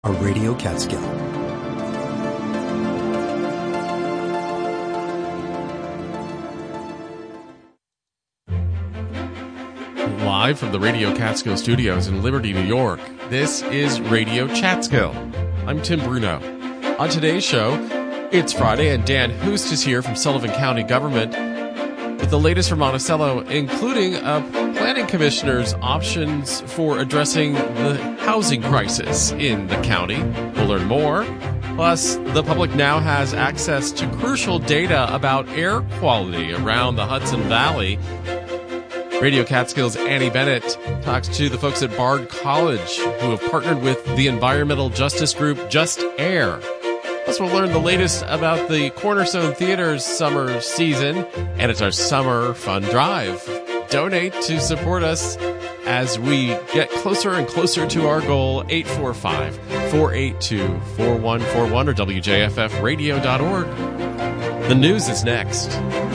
A Radio Catskill. Live from the Radio Catskill studios in Liberty, New York, this is Radio Catskill. I'm Tim Bruno. On today's show, it's Friday and Dan Hoost is here from Sullivan County Government with the latest from Monticello, including a planning commissioner's options for addressing the housing crisis in the county. We'll learn more. Plus, the public now has access to crucial data about air quality around the Hudson Valley. Radio Catskill's Annie Bennett talks to the folks at Bard College who have partnered with the environmental justice group Just Air. Plus, we'll learn the latest about the Cornerstone Theater's summer season, and it's our summer fun drive. Donate to support us as we get closer and closer to our goal, 845-482-4141 or WJFFradio.org. The news is next.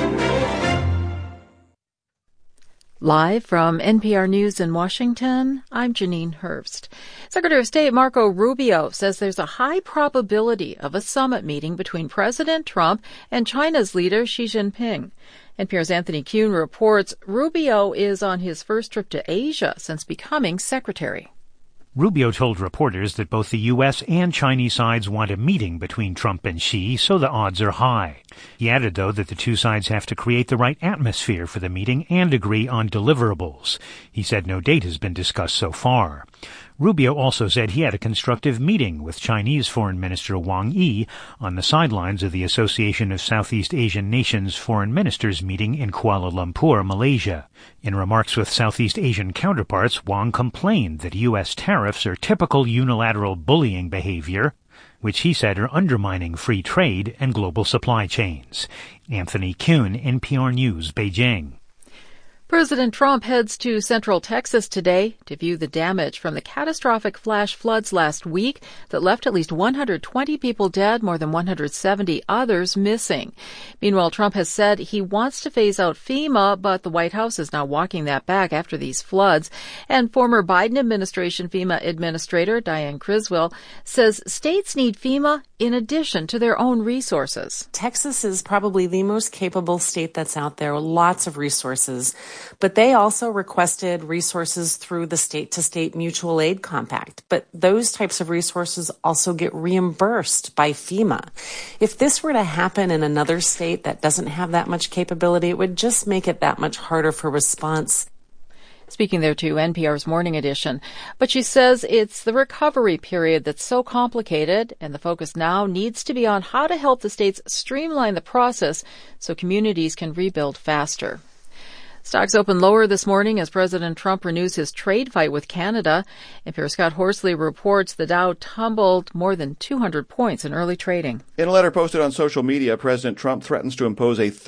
Live from NPR News in Washington, I'm Janine Hurst. Secretary of State Marco Rubio says there's a high probability of a summit meeting between President Trump and China's leader Xi Jinping. NPR's Anthony Kuhn reports Rubio is on his first trip to Asia since becoming secretary. Rubio told reporters that both the U.S. and Chinese sides want a meeting between Trump and Xi, so the odds are high. He added, though, that the two sides have to create the right atmosphere for the meeting and agree on deliverables. He said no date has been discussed so far. Rubio also said he had a constructive meeting with Chinese Foreign Minister Wang Yi on the sidelines of the Association of Southeast Asian Nations Foreign Ministers meeting in Kuala Lumpur, Malaysia. In remarks with Southeast Asian counterparts, Wang complained that U.S. tariffs are typical unilateral bullying behavior, which he said are undermining free trade and global supply chains. Anthony Kuhn, NPR News, Beijing. President Trump heads to Central Texas today to view the damage from the catastrophic flash floods last week that left at least 120 people dead, more than 170 others missing. Meanwhile, Trump has said he wants to phase out FEMA, but the White House is now walking that back after these floods. And former Biden administration FEMA administrator Diane Criswell says states need FEMA in addition to their own resources. Texas is probably the most capable state that's out there, lots of resources. But they also requested resources through the state-to-state mutual aid compact. But those types of resources also get reimbursed by FEMA. If this were to happen in another state that doesn't have that much capability, it would just make it that much harder for response. Speaking there to NPR's Morning Edition. But she says it's the recovery period that's so complicated, and the focus now needs to be on how to help the states streamline the process so communities can rebuild faster. Stocks opened lower this morning as President Trump renews his trade fight with Canada. NPR's Scott Horsley reports the Dow tumbled more than 200 points in early trading. In a letter posted on social media, President Trump threatens to impose a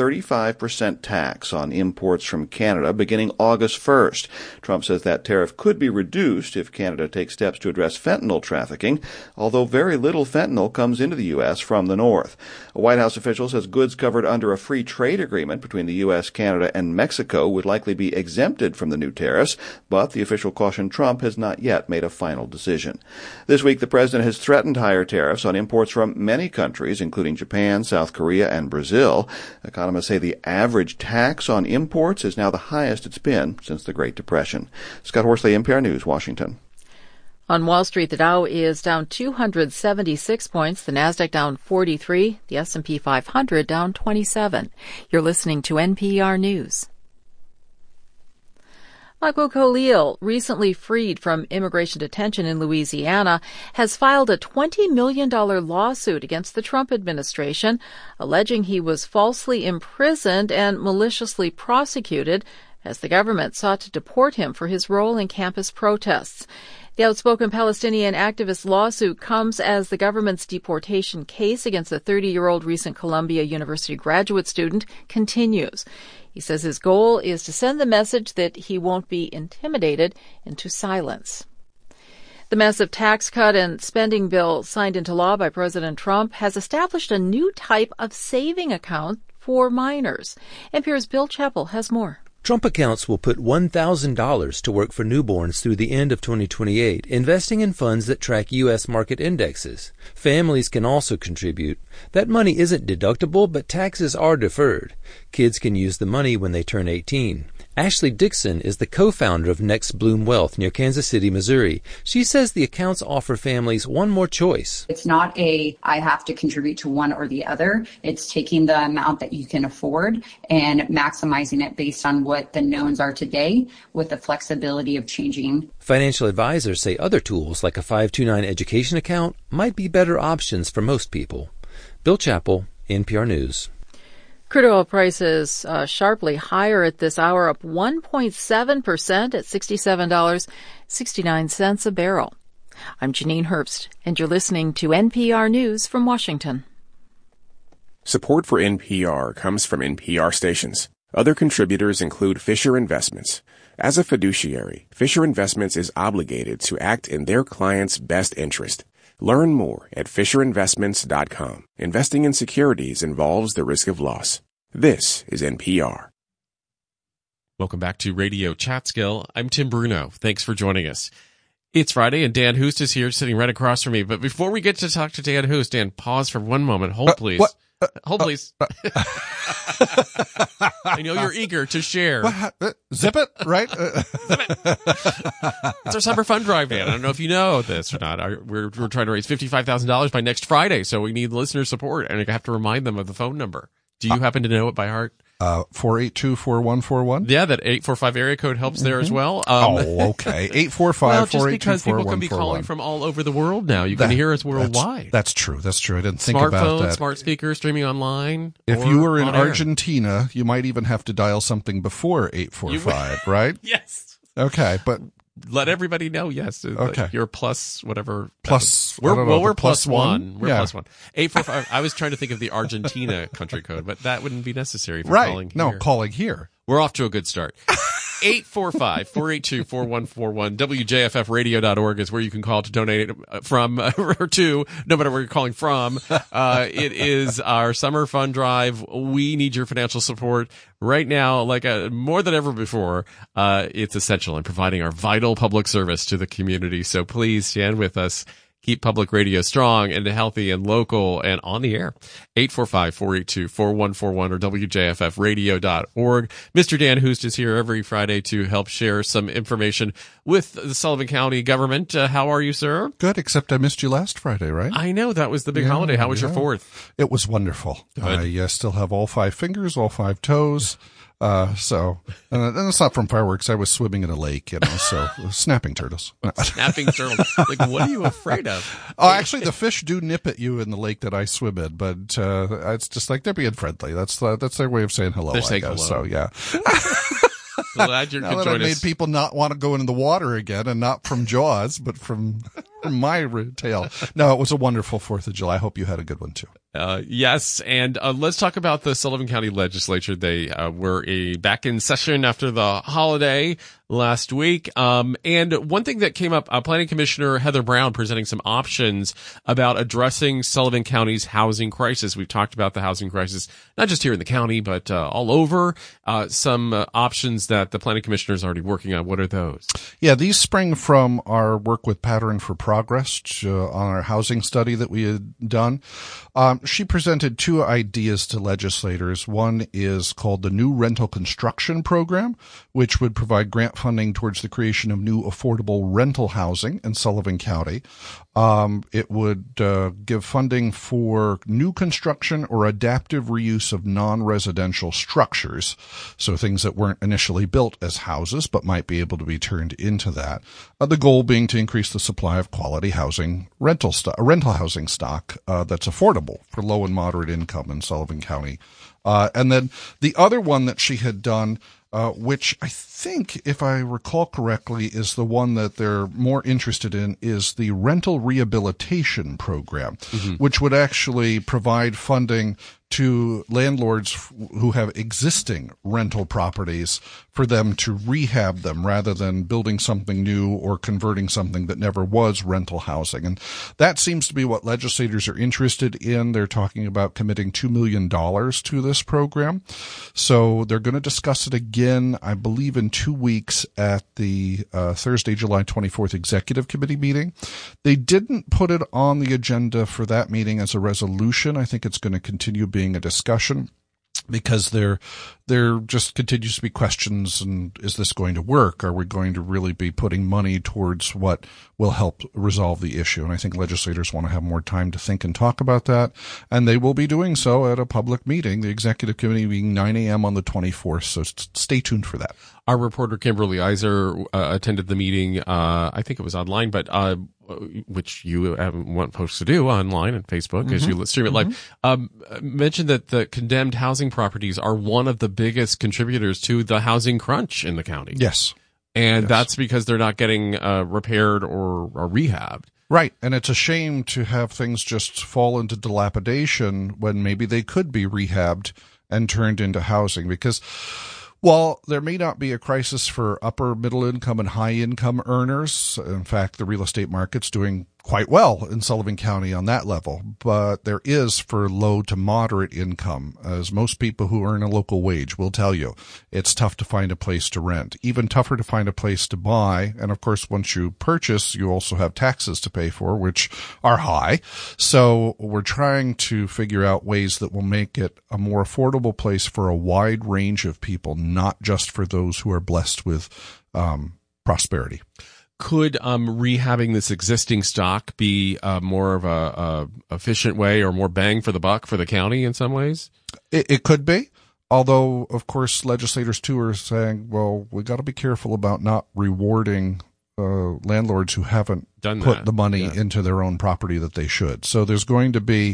35% tax on imports from Canada beginning August 1st. Trump says that tariff could be reduced if Canada takes steps to address fentanyl trafficking, although very little fentanyl comes into the U.S. from the north. A White House official says goods covered under a free trade agreement between the U.S., Canada, and Mexico would likely be exempted from the new tariffs, but the official cautioned Trump has not yet made a final decision. This week, the president has threatened higher tariffs on imports from many countries, including Japan, South Korea, and Brazil. Economists say the average tax on imports is now the highest it's been since the Great Depression. Scott Horsley, NPR News, Washington. On Wall Street, the Dow is down 276 points, the Nasdaq down 43, the S&P 500 down 27. You're listening to NPR News. Michael Khalil, recently freed from immigration detention in Louisiana, has filed a $20 million lawsuit against the Trump administration, alleging he was falsely imprisoned and maliciously prosecuted as the government sought to deport him for his role in campus protests. The outspoken Palestinian activist lawsuit comes as the government's deportation case against the 30-year-old recent Columbia University graduate student continues. He says his goal is to send the message that he won't be intimidated into silence. The massive tax cut and spending bill signed into law by President Trump has established a new type of saving account for minors. NPR's Bill Chappell has more. Trump Accounts will put $1,000 to work for newborns through the end of 2028, investing in funds that track U.S. market indexes. Families can also contribute. That money isn't deductible, but taxes are deferred. Kids can use the money when they turn 18. Ashley Dixon is the co-founder of Next Bloom Wealth near Kansas City, Missouri. She says the accounts offer families one more choice. It's not I have to contribute to one or the other. It's taking the amount that you can afford and maximizing it based on what the knowns are today with the flexibility of changing. Financial advisors say other tools like a 529 education account might be better options for most people. Bill Chappell, NPR News. Crude oil prices sharply higher at this hour, up 1.7% at $67.69 a barrel. I'm Janine Herbst, and you're listening to NPR News from Washington. Support for NPR comes from NPR stations. Other contributors include Fisher Investments. As a fiduciary, Fisher Investments is obligated to act in their clients' best interest. Learn more at FisherInvestments.com. Investing in securities involves the risk of loss. This is NPR. Welcome back to Radio Chatskill. I'm Tim Bruno. Thanks for joining us. It's Friday, and Dan Hoost is here, sitting right across from me. But before we get to talk to Dan Hoost, Dan, pause for one moment. Hold, please. Hold, please. I know you're eager to share. Zip it, right? Zip it. It's our summer fund drive, Dan. I don't know if you know this or not. We're trying to raise $55,000 by next Friday, so we need listener support, and I have to remind them of the phone number. Do you happen to know it by heart? 482-4141. Yeah, that 845 area code helps there as well. Okay. 845-482-4141. Well, just because people can be calling from all over the world now. You can hear us worldwide. That's true. I didn't think about Smartphone, that. smart speaker, streaming online. If you were in Argentina, you might even have to dial something before 845, right? Yes. Okay, but let everybody know, yes. Okay. You're plus whatever. Plus, we're plus one. We're yeah. plus one. 845. I was trying to think of the Argentina country code, but that wouldn't be necessary for right. calling here. No, calling here. We're off to a good start. 845-482-4141. WJFFradio.org is where you can call to donate from or to, no matter where you're calling from. It is our summer fund drive. We need your financial support right now, like more than ever before. It's essential in providing our vital public service to the community. So please stand with us. Keep public radio strong and healthy and local and on the air. 845-482-4141 or WJFFradio.org. Mr. Dan Hoost is here every Friday to help share some information with the Sullivan County government. How are you, sir? Good, except I missed you last Friday, right? I know. That was the big holiday. How was your 4th? It was wonderful. I still have all 5 fingers, all 5 toes. And it's not from fireworks. I was swimming in a lake, so snapping turtles. Snapping turtles. Like, what are you afraid of? Oh, actually, the fish do nip at you in the lake that I swim in, but it's just like they're being friendly. That's their way of saying hello. They're saying hello. So yeah. Glad you could join us. Made people not want to go into the water again, and not from Jaws, but from my tail. No, it was a wonderful 4th of July. I hope you had a good one too. Yes, and let's talk about the Sullivan County Legislature. They were back in session after the holiday last week. And one thing that came up, Planning Commissioner Heather Brown presenting some options about addressing Sullivan County's housing crisis. We've talked about the housing crisis, not just here in the county, but all over. Some options that the Planning Commissioner is already working on. What are those? Yeah, these spring from our work with Pattern for Progress on our housing study that we had done. She presented 2 ideas to legislators. One is called the New Rental Construction Program, which would provide grant funding towards the creation of new affordable rental housing in Sullivan County. It would give funding for new construction or adaptive reuse of non-residential structures, so things that weren't initially built as houses but might be able to be turned into that. The goal being to increase the supply of quality housing, rental housing stock that's affordable for low and moderate income in Sullivan County. And then the other one that she had done, which I think, if I recall correctly, is the one that they're more interested in, is the Rental Rehabilitation Program, which would actually provide funding to landlords who have existing rental properties for them to rehab them rather than building something new or converting something that never was rental housing. And that seems to be what legislators are interested in. They're talking about committing $2 million to this program. So they're going to discuss it again, I believe, in 2 weeks at the Thursday, July 24th Executive Committee meeting. They didn't put it on the agenda for that meeting as a resolution. I think it's going to continue being a discussion because there just continues to be questions, and is this going to work? Are we going to really be putting money towards what will help resolve the issue? And I think legislators want to have more time to think and talk about that, and they will be doing so at a public meeting, the Executive Committee being 9 a.m. on the 24th, so stay tuned for that. Our reporter Kimberly Iser attended the meeting. I think it was online, but which you want folks to do online and Facebook as you stream it live. Mentioned that the condemned housing properties are one of the biggest contributors to the housing crunch in the county. Yes. And that's because they're not getting repaired or rehabbed. Right. And it's a shame to have things just fall into dilapidation when maybe they could be rehabbed and turned into housing, because while there may not be a crisis for upper middle income and high income earners, in fact, the real estate market's doing quite well in Sullivan County on that level, but there is for low to moderate income, as most people who earn a local wage will tell you. It's tough to find a place to rent, even tougher to find a place to buy. And of course, once you purchase, you also have taxes to pay for, which are high. So we're trying to figure out ways that will make it a more affordable place for a wide range of people, not just for those who are blessed with prosperity. Could rehabbing this existing stock be more of a efficient way or more bang for the buck for the county in some ways? It could be. Although, of course, legislators, too, are saying, well, we got to be careful about not rewarding landlords who haven't put the money into their own property that they should. So there's going to be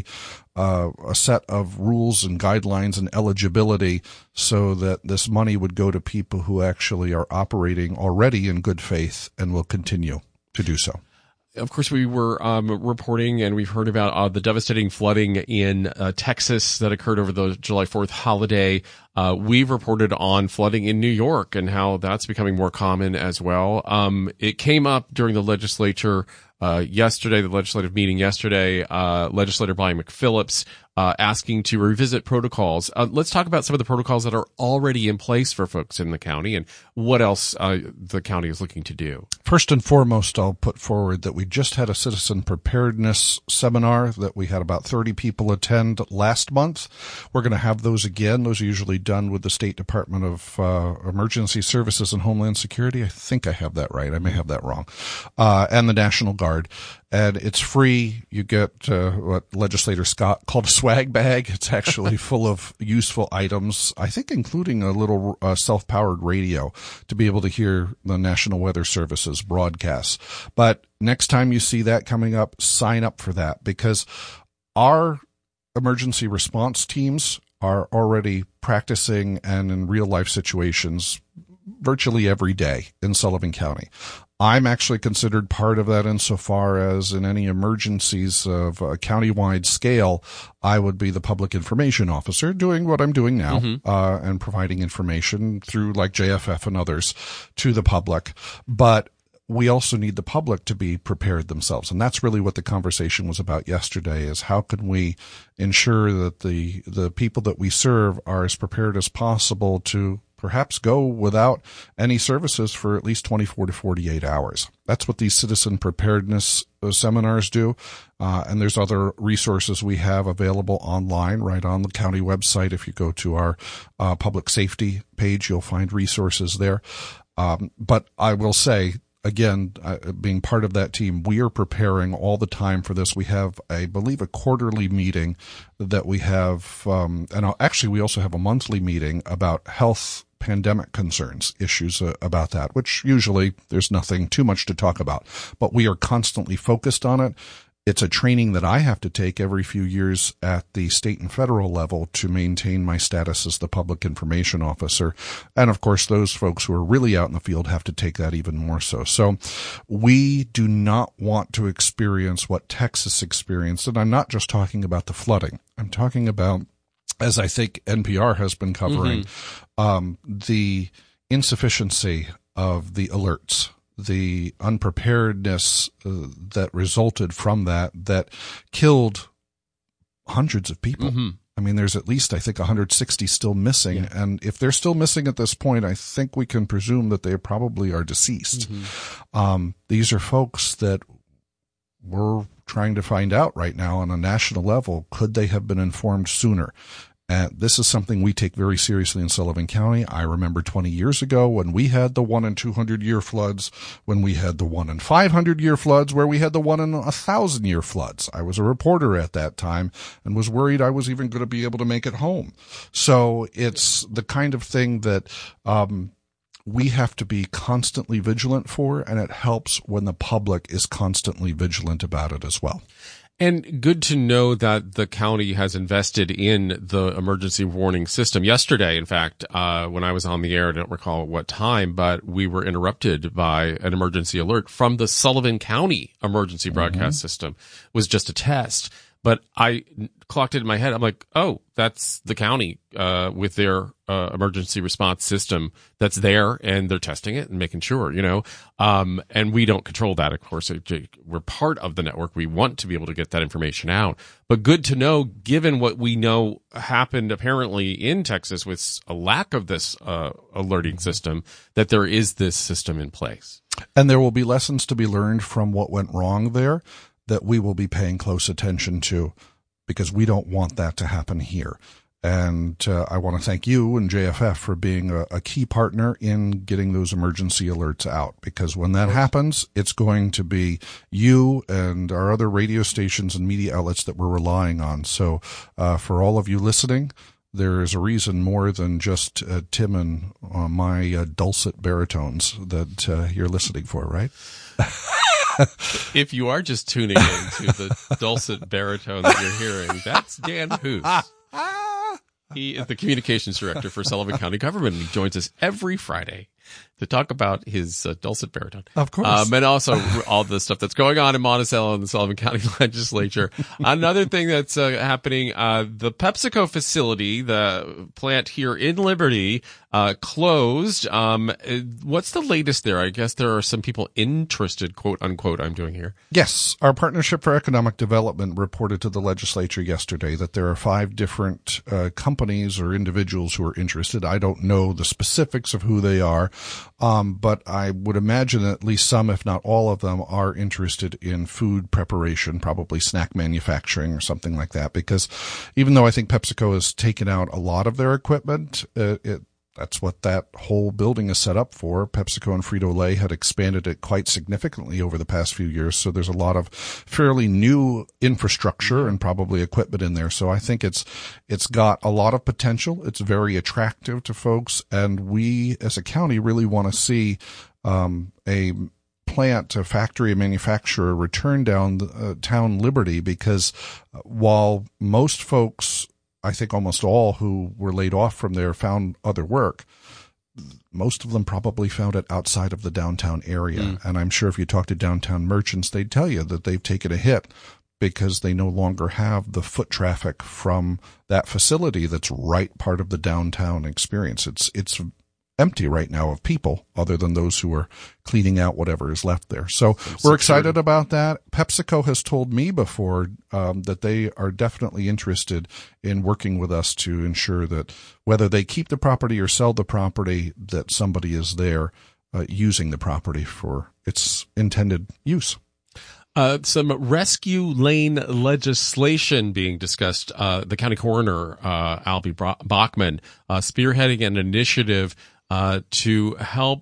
a set of rules and guidelines and eligibility so that this money would go to people who actually are operating already in good faith and will continue to do so. Of course, we were reporting, and we've heard about the devastating flooding in Texas that occurred over the July 4th holiday. We've reported on flooding in New York and how that's becoming more common as well. It came up during the legislature yesterday, the legislative meeting yesterday. Legislator Brian McPhillips asking to revisit protocols. Let's talk about some of the protocols that are already in place for folks in the county and what else the county is looking to do. First and foremost, I'll put forward that we just had a citizen preparedness seminar that we had about 30 people attend last month. We're going to have those again. Those are usually done with the State Department of Emergency Services and Homeland Security. I think I have that right. I may have that wrong. And the National Guard. And it's free. You get what Legislator Scott called a swag bag. It's actually full of useful items, I think including a little self-powered radio to be able to hear the National Weather Service's broadcasts. But next time you see that coming up, sign up for that, because our emergency response teams are already practicing and in real-life situations virtually every day in Sullivan County. I'm actually considered part of that insofar as in any emergencies of a countywide scale, I would be the public information officer doing what I'm doing now, and providing information through like JFF and others to the public. But we also need the public to be prepared themselves. And that's really what the conversation was about yesterday, is how can we ensure that the people that we serve are as prepared as possible to perhaps go without any services for at least 24 to 48 hours. That's what these citizen preparedness seminars do. And there's other resources we have available online right on the county website. If you go to our public safety page, you'll find resources there. But I will say, again, being part of that team, we are preparing all the time for this. We have, I believe, a quarterly meeting that we have, and actually we also have a monthly meeting about health pandemic concerns, issues about that, which usually there's nothing too much to talk about. But we are constantly focused on it. It's a training that I have to take every few years at the state and federal level to maintain my status as the public information officer. And of course, those folks who are really out in the field have to take that even more so. So we do not want to experience what Texas experienced. And I'm not just talking about the flooding. I'm talking about as I think NPR has been covering, the insufficiency of the alerts, the unpreparedness that resulted from that killed hundreds of people. I mean, there's at least, I think, 160 still missing. Yeah. And if they're still missing at this point, I think we can presume that they probably are deceased. These are folks that we're trying to find out right now on a national level. Could they have been informed sooner? And this is something we take very seriously in Sullivan County. I remember 20 years ago when we had the 1 in 200 year floods, when we had the 1 in 500 year floods, where we had the 1 in 1,000 year floods. I was a reporter at that time and was worried I was even going to be able to make it home. So it's the kind of thing that we have to be constantly vigilant for, and it helps when the public is constantly vigilant about it as well. And good to know that the county has invested in the emergency warning system. Yesterday, in fact, when I was on the air, I don't recall what time, but we were interrupted by an emergency alert from the Sullivan County emergency broadcast system. It was just a test. But I clocked it in my head. I'm like, oh, that's the county with their emergency response system that's there, and they're testing it and making sure, and we don't control that, of course. We're part of the network. We want to be able to get that information out. But good to know, given what we know happened apparently in Texas with a lack of this alerting system, that there is this system in place. And there will be lessons to be learned from what went wrong there that we will be paying close attention to, because we don't want that to happen here. And I want to thank you and JFF for being a key partner in getting those emergency alerts out, because when that happens, it's going to be you and our other radio stations and media outlets that we're relying on. So for all of you listening, there is a reason more than just Tim and my dulcet baritones that you're listening for, right? If you are just tuning in to the dulcet baritone that you're hearing, that's Dan Hoos. He is the communications director for Sullivan County Government, and he joins us every Friday to talk about his dulcet baritone. Of course. And also all the stuff that's going on in Monticello and the Sullivan County Legislature. Another thing that's happening, the PepsiCo facility, the plant here in Liberty, closed. What's the latest there? I guess there are some people interested, quote unquote, I'm doing here. Yes. Our Partnership for Economic Development reported to the legislature yesterday that there are 5 different companies or individuals who are interested. I don't know the specifics of who they are. But I would imagine that at least some, if not all of them, are interested in food preparation, probably snack manufacturing or something like that. Because even though I think PepsiCo has taken out a lot of their equipment, that's what that whole building is set up for. PepsiCo and Frito-Lay had expanded it quite significantly over the past few years. So there's a lot of fairly new infrastructure and probably equipment in there. So I think it's got a lot of potential. It's very attractive to folks. And we as a county really want to see, a plant, a factory, a manufacturer return downtown Liberty, because while most folks, I think almost all who were laid off from there found other work, most of them probably found it outside of the downtown area. And I'm sure if you talk to downtown merchants, they'd tell you that they've taken a hit because they no longer have the foot traffic from that facility that's right part of the downtown experience. It's empty right now of people other than those who are cleaning out whatever is left there. So we're excited about that. PepsiCo has told me before that they are definitely interested in working with us to ensure that whether they keep the property or sell the property, that somebody is there using the property for its intended use. Some rescue lane legislation being discussed. The county coroner, Albie Bachman, spearheading an initiative to help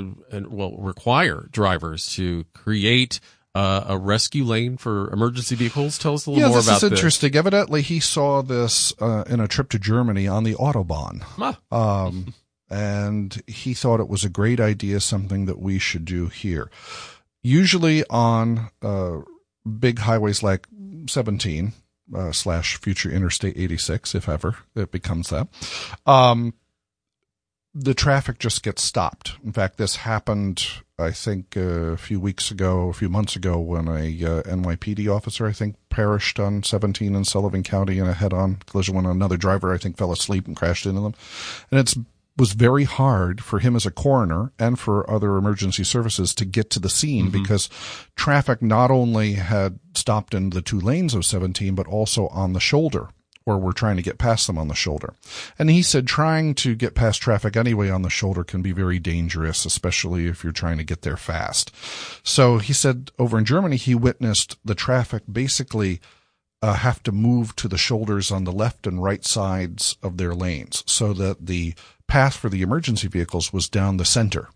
require drivers to create a rescue lane for emergency vehicles. Tell us a little more about this. This is interesting. Evidently, he saw this in a trip to Germany on the Autobahn. And he thought it was a great idea, something that we should do here. Usually on big highways like 17 / future Interstate 86, if ever it becomes that, the traffic just gets stopped. In fact, this happened, I think, a few months ago, when a NYPD officer, I think, perished on 17 in Sullivan County in a head-on collision when another driver, I think, fell asleep and crashed into them. And it was very hard for him as a coroner and for other emergency services to get to the scene because traffic not only had stopped in the two lanes of 17, but also on the shoulder, or we're trying to get past them on the shoulder. And he said trying to get past traffic anyway on the shoulder can be very dangerous, especially if you're trying to get there fast. So he said over in Germany, he witnessed the traffic basically have to move to the shoulders on the left and right sides of their lanes, so that the path for the emergency vehicles was down the center,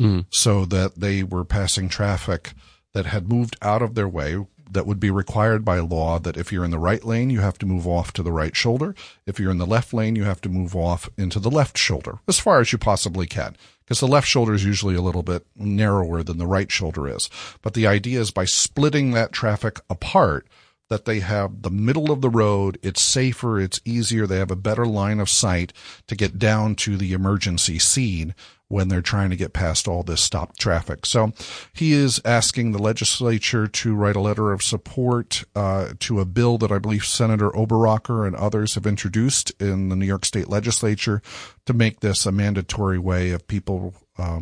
so that they were passing traffic that had moved out of their way, that would be required by law, that if you're in the right lane, you have to move off to the right shoulder. If you're in the left lane, you have to move off into the left shoulder as far as you possibly can, because the left shoulder is usually a little bit narrower than the right shoulder is. But the idea is by splitting that traffic apart, that they have the middle of the road, it's safer, it's easier, they have a better line of sight to get down to the emergency scene when they're trying to get past all this stopped traffic. So he is asking the legislature to write a letter of support to a bill that I believe Senator Oberrocker and others have introduced in the New York State legislature to make this a mandatory way of people,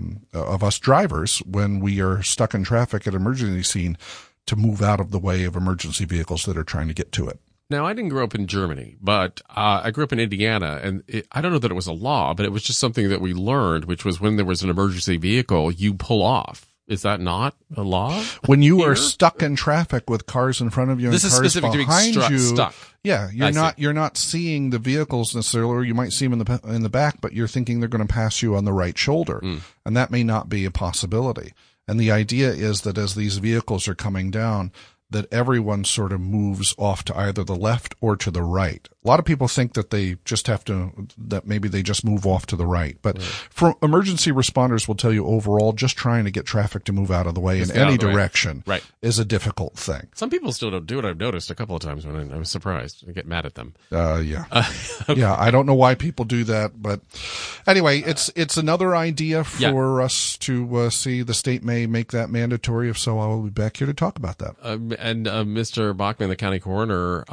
of us drivers, when we are stuck in traffic at an emergency scene, to move out of the way of emergency vehicles that are trying to get to it. Now, I didn't grow up in Germany, but I grew up in Indiana, and I don't know that it was a law, but it was just something that we learned, which was when there was an emergency vehicle, you pull off. Is that not a law? When you are stuck in traffic with cars in front of you and this is cars specific behind to being you, stuck. Yeah, you're not seeing the vehicles necessarily, or you might see them in the back, but you're thinking they're going to pass you on the right shoulder, and that may not be a possibility. And the idea is that as these vehicles are coming down, that everyone sort of moves off to either the left or to the right. A lot of people think that they just have to, that maybe they just move off to the right. But for emergency responders will tell you overall, just trying to get traffic to move out of the way in any direction is a difficult thing. Some people still don't do it. I've noticed a couple of times when I was surprised. I get mad at them. Yeah. Yeah, I don't know why people do that. But anyway, it's another idea for us to see. The state may make that mandatory. If so, I will be back here to talk about that. And Mr. Bachman, the county coroner,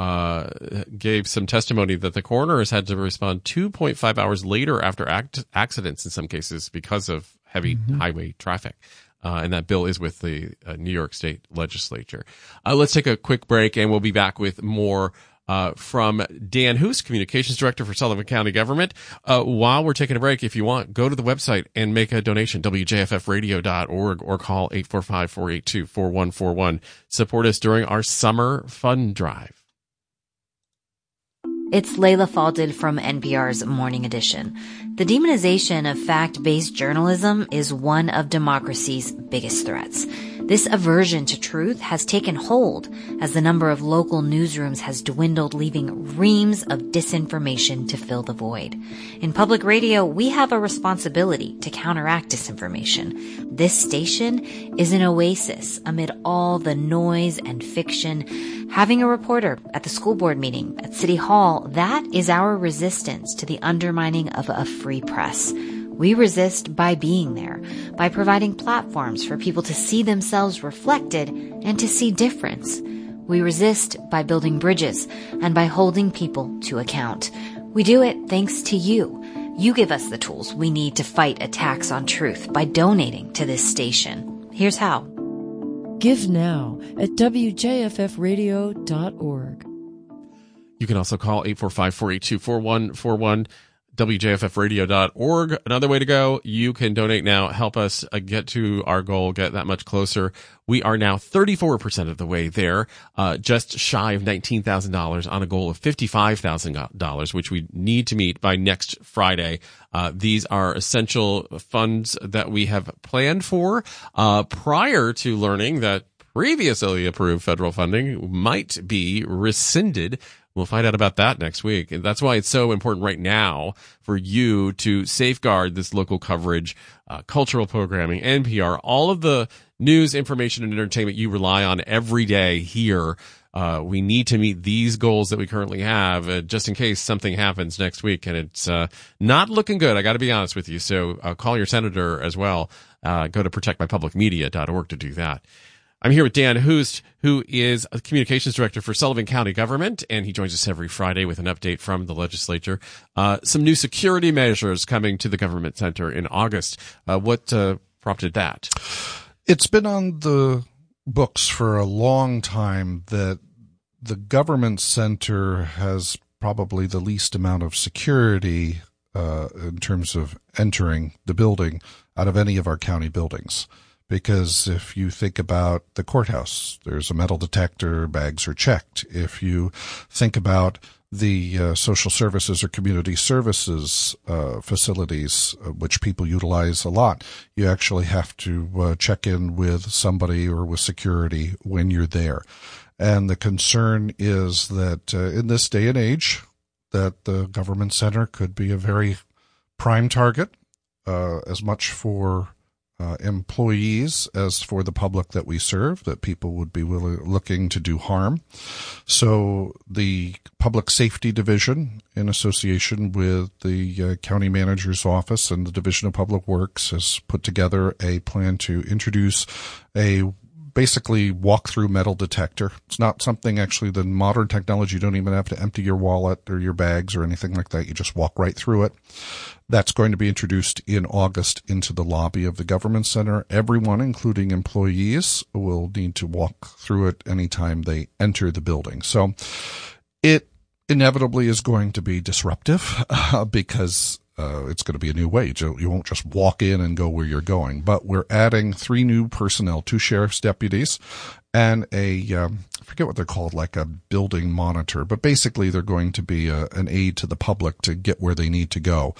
gave some testimony that the coroner has had to respond 2.5 hours later after accidents in some cases because of heavy highway traffic. And that bill is with the New York State legislature. Let's take a quick break, and we'll be back with more from Dan Hoos, Communications Director for Sullivan County Government. While we're taking a break, if you want, go to the website and make a donation, wjffradio.org, or call 845-482-4141. Support us during our summer fund drive. It's Layla Falded from NPR's Morning Edition. The demonization of fact-based journalism is one of democracy's biggest threats. This aversion to truth has taken hold as the number of local newsrooms has dwindled, leaving reams of disinformation to fill the void. In public radio, we have a responsibility to counteract disinformation. This station is an oasis amid all the noise and fiction. Having a reporter at the school board meeting at City Hall, that is our resistance to the undermining of a free press. We resist by being there, by providing platforms for people to see themselves reflected and to see difference. We resist by building bridges and by holding people to account. We do it thanks to you. You give us the tools we need to fight attacks on truth by donating to this station. Here's how. Give now at wjffradio.org. You can also call 845-482-4141. WJFFradio.org. Another way to go, you can donate now. Help us get to our goal, get that much closer. We are now 34% of the way there, just shy of $19,000 on a goal of $55,000, which we need to meet by next Friday. These are essential funds that we have planned for prior to learning that previously approved federal funding might be rescinded. We'll find out about that next week. And that's why it's so important right now for you to safeguard this local coverage, cultural programming, NPR, all of the news, information, and entertainment you rely on every day here we need to meet these goals that we currently have, just in case something happens next week. And it's not looking good. I got to be honest with you. So call your senator as well. Go to protectmypublicmedia.org to do that. I'm here with Dan Hoost, who is a communications director for Sullivan County Government, and he joins us every Friday with an update from the legislature. Some new security measures coming to the government center in August. What prompted that? It's been on the books for a long time that the government center has probably the least amount of security in terms of entering the building out of any of our county buildings. Because if you think about the courthouse, there's a metal detector, bags are checked. If you think about the social services or community services facilities, which people utilize a lot, you actually have to check in with somebody or with security when you're there. And the concern is that in this day and age, that the government center could be a very prime target, as much for employees as for the public that we serve, that people would be looking to do harm. So the Public Safety Division, in association with the county manager's office and the Division of Public Works, has put together a plan to introduce a basically walk-through metal detector. It's not something, actually, the modern technology, you don't even have to empty your wallet or your bags or anything like that. You just walk right through it. That's going to be introduced in August into the lobby of the government center. Everyone, including employees, will need to walk through it anytime they enter the building. So it inevitably is going to be disruptive because it's going to be a new way. You won't just walk in and go where you're going. But we're adding 3 new personnel, 2 sheriff's deputies, and I forget what they're called, like a building monitor. But basically, they're going to be an aid to the public to get where they need to go,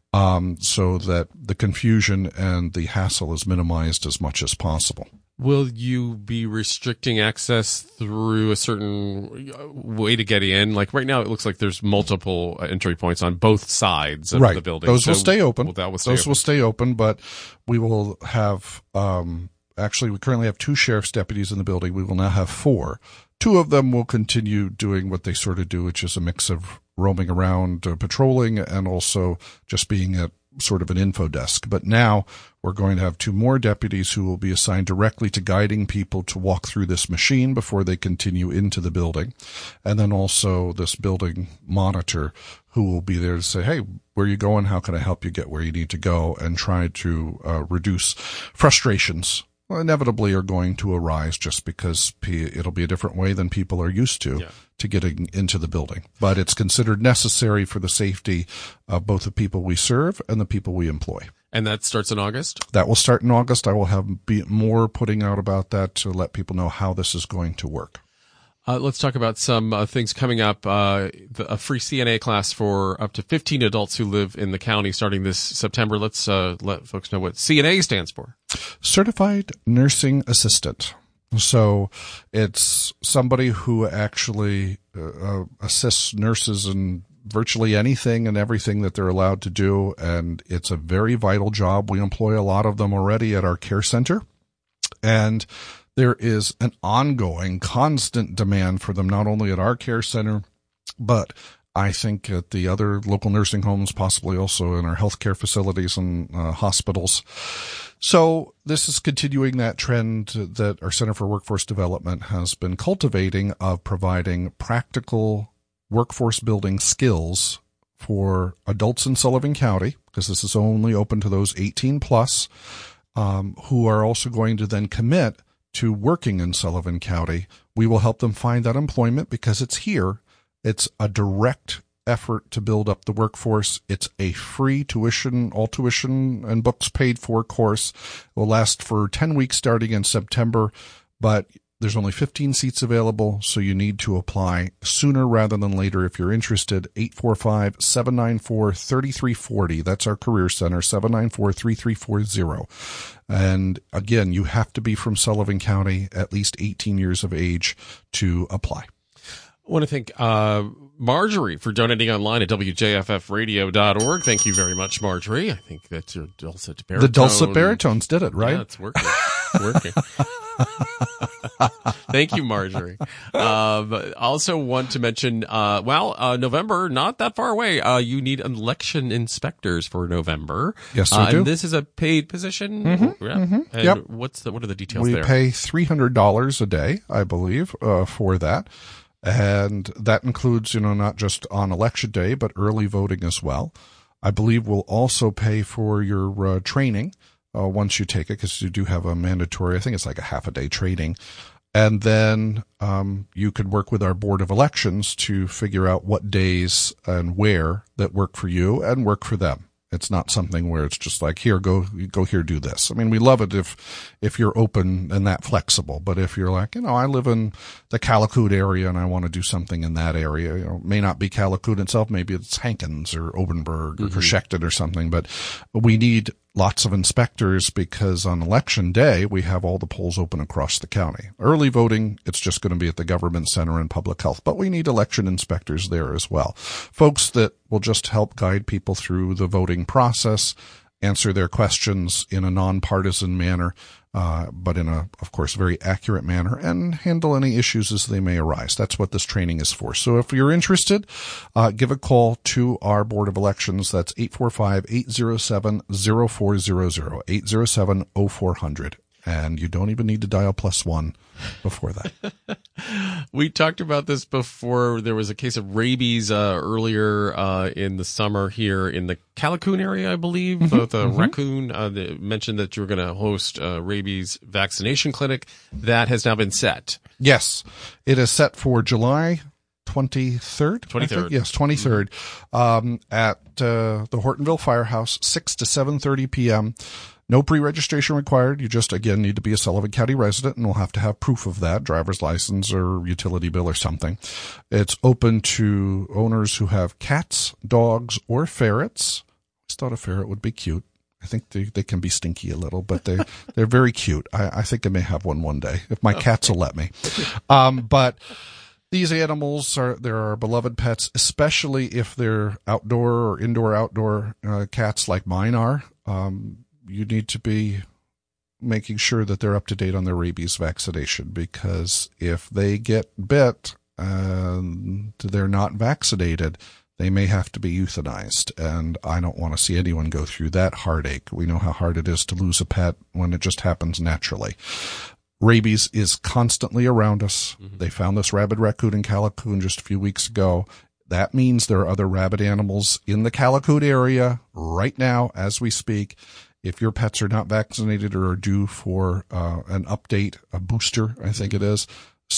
so that the confusion and the hassle is minimized as much as possible. Will you be restricting access through a certain way to get in? Like right now, it looks like there's multiple entry points on both sides of the building. Those will stay open. Those will stay open, but we will have, actually, we currently have 2 sheriff's deputies in the building. We will now have 4. 2 of them will continue doing what they sort of do, which is a mix of roaming around, patrolling, and also just being at sort of an info desk. But now we're going to have 2 more deputies who will be assigned directly to guiding people to walk through this machine before they continue into the building. And then also this building monitor who will be there to say, hey, where are you going? How can I help you get where you need to go? And try to reduce frustrations. Well, inevitably are going to arise just because it'll be a different way than people are used to getting into the building. But it's considered necessary for the safety of both the people we serve and the people we employ. And that starts in August? That will start in August. I will have more putting out about that to let people know how this is going to work. Let's talk about some things coming up. A free CNA class for up to 15 adults who live in the county starting this September. Let's let folks know what CNA stands for. Certified Nursing Assistant. So it's somebody who actually assists nurses in virtually anything and everything that they're allowed to do, and it's a very vital job. We employ a lot of them already at our care center, and there is an ongoing, constant demand for them, not only at our care center, but I think at the other local nursing homes, possibly also in our healthcare facilities and hospitals. So this is continuing that trend that our Center for Workforce Development has been cultivating of providing practical workforce building skills for adults in Sullivan County, because this is only open to those 18 plus, who are also going to then commit to working in Sullivan County. We will help them find that employment because it's here. It's a direct effort to build up the workforce. It's a free tuition, all tuition and books paid for course. It will last for 10 weeks starting in September, but there's only 15 seats available, so you need to apply sooner rather than later if you're interested. 845-794-3340. That's our Career Center, 794-3340. And again, you have to be from Sullivan County, at least 18 years of age to apply. I want to thank Marjorie for donating online at WJFFradio.org. Thank you very much, Marjorie. I think that's your dulcet baritone. The dulcet baritones did it, right? Yeah, it's working. It's working. Thank you, Marjorie. Also want to mention, November, not that far away. You need election inspectors for November. Yes, we do. And this is a paid position. Mm-hmm, Yeah. mm-hmm. And Yep. what are the details there? We pay $300 a day, I believe, for that. And that includes, not just on election day, but early voting as well. I believe we'll also pay for your training once you take it, because you do have a mandatory, I think it's like a half a day training. And then you could work with our Board of Elections to figure out what days and where that work for you and work for them. It's not something where it's just like, here, go here, do this. I mean, we love it if you're open and that flexible. But if you're like, I live in the Calicut area and I want to do something in that area, it may not be Calicut itself. Maybe it's Hankins or Obenberg or Coshecton or something. But we need lots of inspectors because on election day, we have all the polls open across the county. Early voting, it's just going to be at the government center and public health, but we need election inspectors there as well. Folks that will just help guide people through the voting process, answer their questions in a nonpartisan manner, but in a, of course, very accurate manner, and handle any issues as they may arise. That's what this training is for. So if you're interested, give a call to our Board of Elections. That's 845-807-0400, 807-0400. And you don't even need to dial +1 before that. We talked about this before. There was a case of rabies earlier in the summer here in the Calicut area, I believe. Raccoon they mentioned that you were going to host a rabies vaccination clinic. That has now been set. Yes, it is set for July 23rd? 23rd. Yes, 23rd, at the Hortonville Firehouse, 6 to 7:30 p.m., No pre-registration required. You just, again, need to be a Sullivan County resident, and we'll have to have proof of that, driver's license or utility bill or something. It's open to owners who have cats, dogs, or ferrets. I always thought a ferret would be cute. I think they can be stinky a little, but they're very cute. I think I may have one day, if my cats will let me. But these animals they're our beloved pets, especially if they're outdoor or indoor-outdoor cats like mine are. You need to be making sure that they're up to date on their rabies vaccination, because if they get bit and they're not vaccinated, they may have to be euthanized. And I don't want to see anyone go through that heartache. We know how hard it is to lose a pet when it just happens naturally. Rabies is constantly around us. Mm-hmm. They found this rabid raccoon in Calicut just a few weeks ago. That means there are other rabid animals in the Calicut area right now as we speak. If your pets are not vaccinated or are due for an update, a booster, I think it is,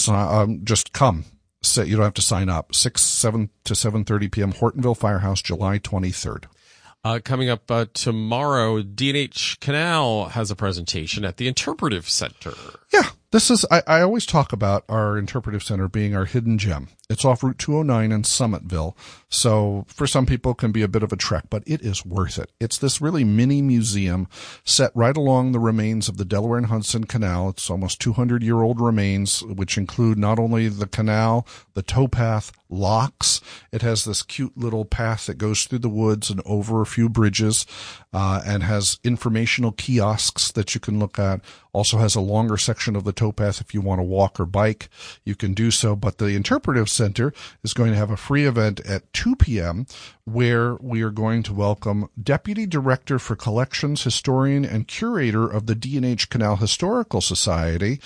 just come. You don't have to sign up. 7 to 7:30 p.m., Hortonville Firehouse, July 23rd. Coming up tomorrow, D&H Canal has a presentation at the Interpretive Center. Yeah, this is, I always talk about our Interpretive Center being our hidden gem. It's off Route 209 in Summitville. So for some people it can be a bit of a trek, but it is worth it. It's this really mini museum set right along the remains of the Delaware and Hudson Canal. It's almost 200-year-old remains, which include not only the canal, the towpath, locks. It has this cute little path that goes through the woods and over a few bridges, and has informational kiosks that you can look at. Also has a longer section of the towpath if you want to walk or bike. You can do so, but the Interpretive Center is going to have a free event at 2 p.m. where we are going to welcome Deputy Director for Collections, Historian, and Curator of the D&H Canal Historical Society,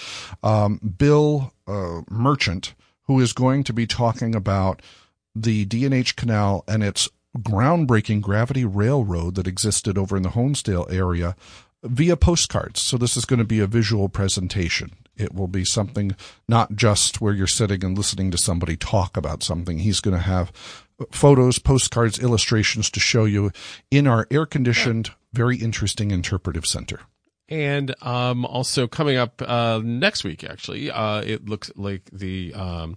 Bill Merchant, who is going to be talking about the D&H Canal and its groundbreaking gravity railroad that existed over in the Honesdale area via postcards. So this is going to be a visual presentation. It will be something not just where you're sitting and listening to somebody talk about something. He's going to have photos, postcards, illustrations to show you in our air-conditioned, very interesting interpretive center. And also coming up next week, actually, it looks like the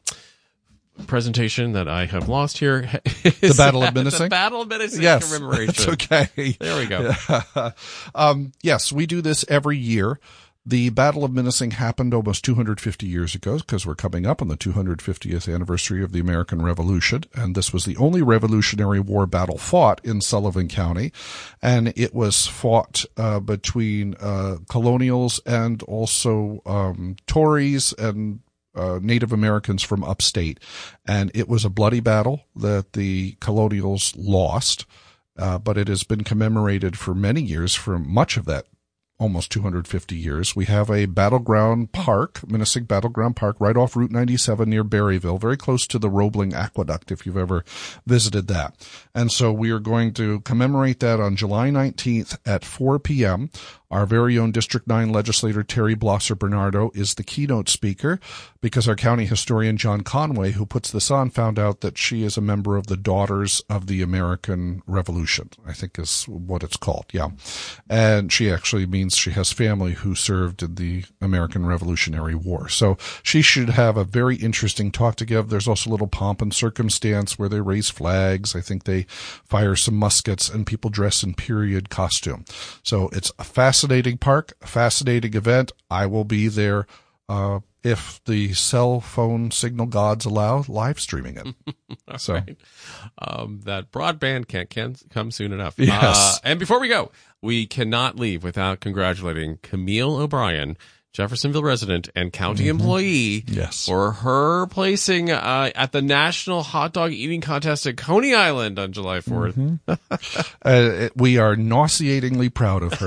presentation that I have lost here is the Battle of Minisink. The Battle of Minisink commemoration. That's okay. There we go. Yes, we do this every year. The Battle of Minising happened almost 250 years ago because we're coming up on the 250th anniversary of the American Revolution, and this was the only Revolutionary War battle fought in Sullivan County, and it was fought between colonials and also Tories and Native Americans from upstate, and it was a bloody battle that the colonials lost, but it has been commemorated for many years, for much of that almost 250 years. We have a battleground park, Minising Battleground Park, right off Route 97 near Berryville, very close to the Roebling Aqueduct, if you've ever visited that. And so we are going to commemorate that on July 19th at 4 p.m. Our very own District 9 legislator, Terry Blosser Bernardo, is the keynote speaker because our county historian, John Conway, who puts this on, found out that she is a member of the Daughters of the American Revolution, I think is what it's called, yeah. And she actually means she has family who served in the American Revolutionary War. So she should have a very interesting talk to give. There's also a little pomp and circumstance where they raise flags. I think they fire some muskets and people dress in period costume. So it's a fascinating park, a fascinating event. I will be there if the cell phone signal gods allow, live streaming it. So right. That broadband can't come soon enough. Yes. And before we go, we cannot leave without congratulating Camille O'Brien, Jeffersonville resident and county employee, yes, for her placing at the National Hot Dog Eating Contest at Coney Island on July 4th. We are nauseatingly proud of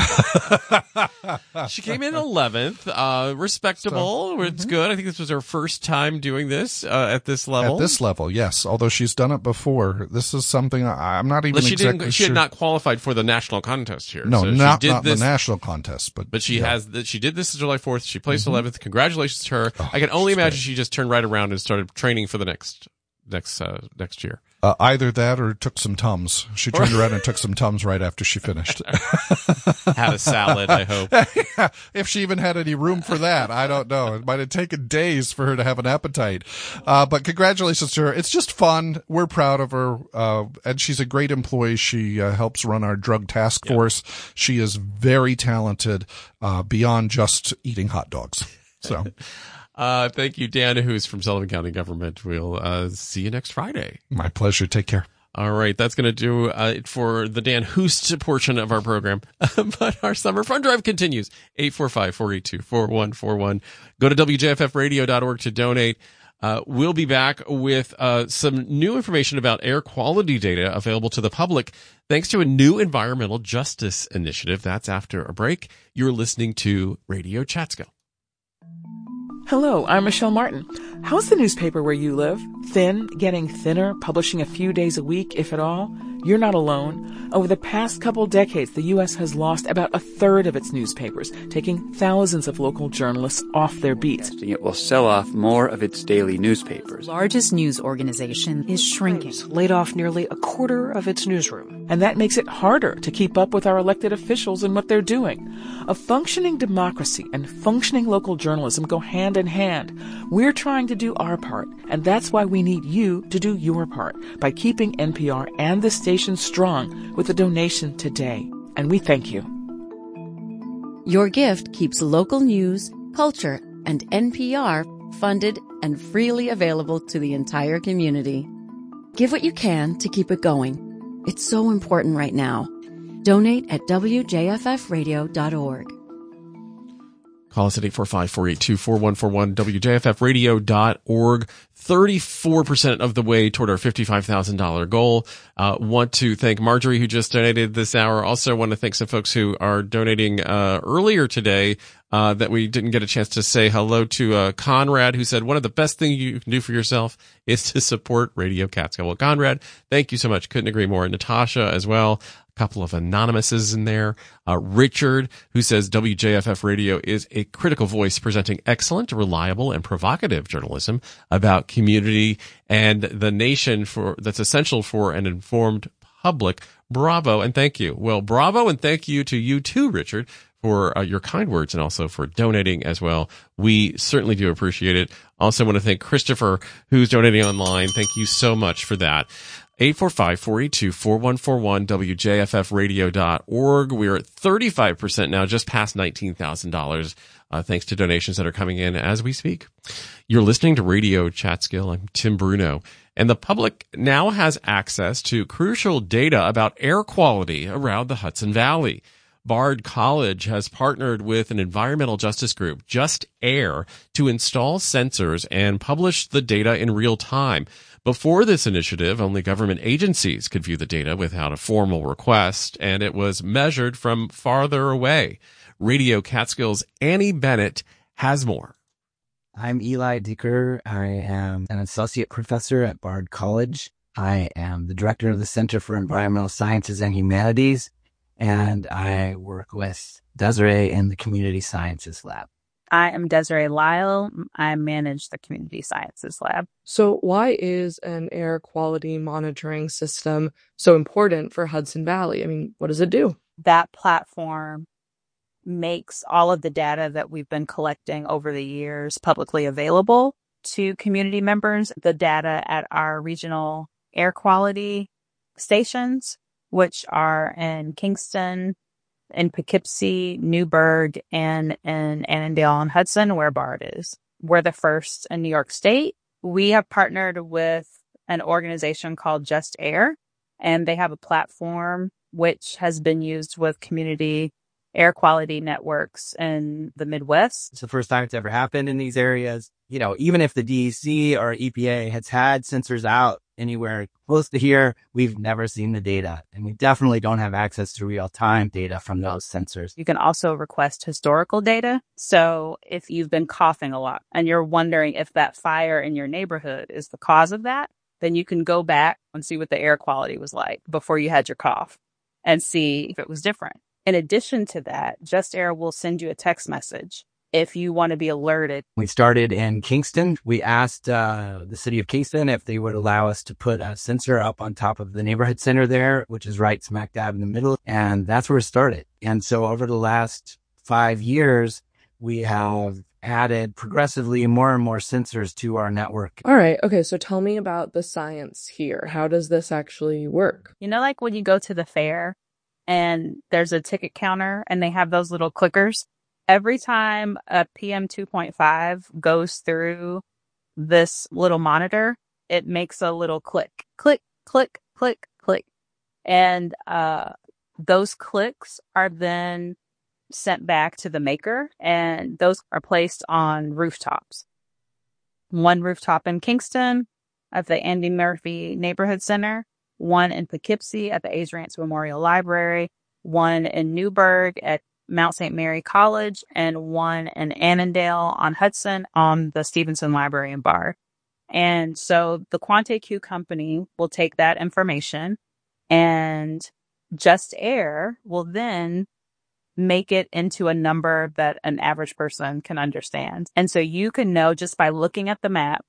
her. She came in 11th, respectable. It's good. I think this was her first time doing this at this level. At this level, yes. Although she's done it before, this is something I'm not even exactly sure. She had not qualified for the national contest here. No, so not the national contest, but she did this July 4th. She placed 11th. Congratulations to her. I can only imagine she just turned right around and started training for the next year. Either that or took some Tums. She turned around and took some Tums right after she finished. Had a salad, I hope. Yeah, if she even had any room for that, I don't know. It might have taken days for her to have an appetite. But congratulations to her. It's just fun. We're proud of her. And she's a great employee. She helps run our drug task force. She is very talented beyond just eating hot dogs. So. Thank you, Dan, who's from Sullivan County Government. We'll see you next Friday. My pleasure. Take care. All right, that's going to do it for the Dan Hoost portion of our program. But our Summer Fun Drive continues. 845-482-4141. Go to WJFFradio.org to donate. We'll be back with some new information about air quality data available to the public thanks to a new environmental justice initiative. That's after a break. You're listening to Radio Chatskill. Hello, I'm Michelle Martin. How's the newspaper where you live? Thin, getting thinner, publishing a few days a week, if at all? You're not alone. Over the past couple decades, the U.S. has lost about a third of its newspapers, taking thousands of local journalists off their beats. It will sell off more of its daily newspapers. The largest news organization is shrinking. It's laid off nearly a quarter of its newsroom. And that makes it harder to keep up with our elected officials and what they're doing. A functioning democracy and functioning local journalism go hand in hand. We're trying to do our part, and that's why we need you to do your part by keeping NPR and the station strong with a donation today. And we thank you. Your gift keeps local news, culture, and NPR funded and freely available to the entire community. Give what you can to keep it going. It's so important right now. Donate at WJFFradio.org. Call us at 845-482-4141, WJFFradio.org. 34% of the way toward our $55,000 goal. Want to thank Marjorie, who just donated this hour. Also want to thank some folks who are donating earlier today that we didn't get a chance to say hello to. Conrad, who said one of the best things you can do for yourself is to support Radio Catskill. Well, Conrad, thank you so much. Couldn't agree more. Natasha as well. Couple of anonymouses in there. Richard, who says WJFF Radio is a critical voice presenting excellent, reliable, and provocative journalism about community and the nation that's essential for an informed public. Bravo and thank you. Well, bravo and thank you to you too, Richard, for your kind words and also for donating as well. We certainly do appreciate it. Also want to thank Christopher, who's donating online. Thank you so much for that. 845-482-4141, WJFFradio.org. We're at 35% now, just past $19,000, thanks to donations that are coming in as we speak. You're listening to Radio Chatskill. I'm Tim Bruno. And the public now has access to crucial data about air quality around the Hudson Valley. Bard College has partnered with an environmental justice group, Just Air, to install sensors and publish the data in real time. Before this initiative, only government agencies could view the data without a formal request, and it was measured from farther away. Radio Catskill's Annie Bennett has more. I'm Eli Dicker. I am an associate professor at Bard College. I am the director of the Center for Environmental Sciences and Humanities, and I work with Desiree in the Community Sciences Lab. I am Desiree Lyle. I manage the Community Sciences Lab. So why is an air quality monitoring system so important for Hudson Valley? I mean, what does it do? That platform makes all of the data that we've been collecting over the years publicly available to community members. The data at our regional air quality stations, which are in Kingston, in Poughkeepsie, Newburgh, and in Annandale-on-Hudson, where Bard is. We're the first in New York State. We have partnered with an organization called Just Air, and they have a platform which has been used with community air quality networks in the Midwest. It's the first time it's ever happened in these areas. You know, even if the DEC or EPA has had sensors out anywhere close to here, we've never seen the data. And we definitely don't have access to real-time data from those sensors. You can also request historical data. So if you've been coughing a lot and you're wondering if that fire in your neighborhood is the cause of that, then you can go back and see what the air quality was like before you had your cough and see if it was different. In addition to that, Just Air will send you a text message if you want to be alerted. We started in Kingston. We asked the city of Kingston if they would allow us to put a sensor up on top of the neighborhood center there, which is right smack dab in the middle. And that's where it started. And so over the last 5 years, we have added progressively more and more sensors to our network. All right. Okay. So tell me about the science here. How does this actually work? You know, like when you go to the fair and there's a ticket counter and they have those little clickers. Every time a PM 2.5 goes through this little monitor, it makes a little click, click, click, click, click. And those clicks are then sent back to the maker, and those are placed on rooftops. One rooftop in Kingston at the Andy Murphy Neighborhood Center, one in Poughkeepsie at the A's Ranch Memorial Library, one in Newburgh at Mount St. Mary College, and one in Annandale-on-Hudson on the Stevenson Library and Bar. And so the QuantAQ company will take that information, and Just Air will then make it into a number that an average person can understand. And so you can know just by looking at the map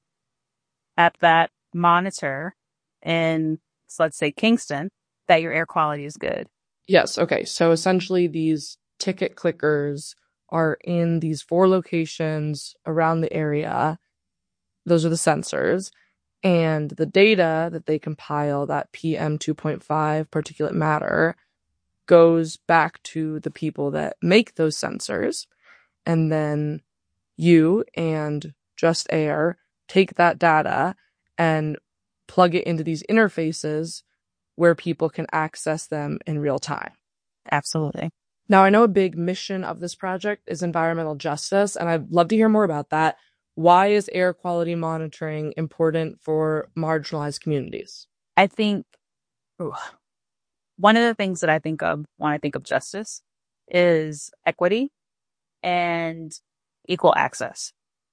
at that monitor in, so let's say Kingston, that your air quality is good. Yes. Okay. So essentially these ticket clickers are in these 4 locations around the area. Those are the sensors. And the data that they compile, that PM 2.5 particulate matter, goes back to the people that make those sensors. And then you and Just Air take that data and plug it into these interfaces where people can access them in real time. Absolutely. Now, I know a big mission of this project is environmental justice, and I'd love to hear more about that. Why is air quality monitoring important for marginalized communities? I think one of the things that I think of when I think of justice is equity and equal access.